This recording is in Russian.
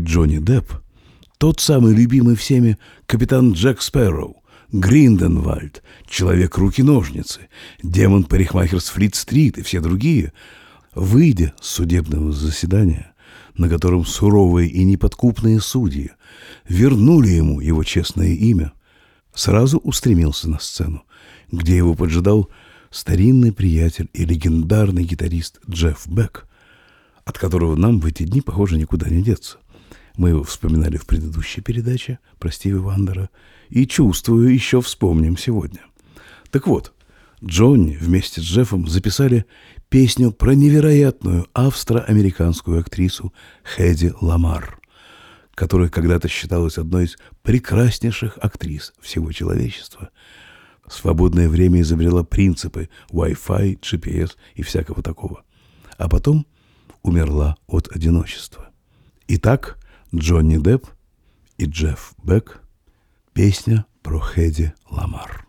Джонни Депп – тот самый любимый всеми капитан Джек Спэрроу, Гринденвальд, Человек-руки-ножницы, демон-парикмахер с Флит-стрит и все другие, выйдя с судебного заседания, на котором суровые и неподкупные судьи вернули ему его честное имя, сразу устремился на сцену, где его поджидал старинный приятель и легендарный гитарист Джефф Бек, от которого нам в эти дни, похоже, никуда не деться. Мы его вспоминали в предыдущей передаче про Стиви Вандера и, чувствую, еще вспомним сегодня. Так вот, Джонни вместе с Джеффом записали песню про невероятную австро-американскую актрису Хэди Ламар, которая когда-то считалась одной из прекраснейших актрис всего человечества. В свободное время изобрела принципы Wi-Fi, GPS и всякого такого. А потом умерла от одиночества. Итак, Джонни Депп и Джефф Бек. Песня про Хэди Ламар.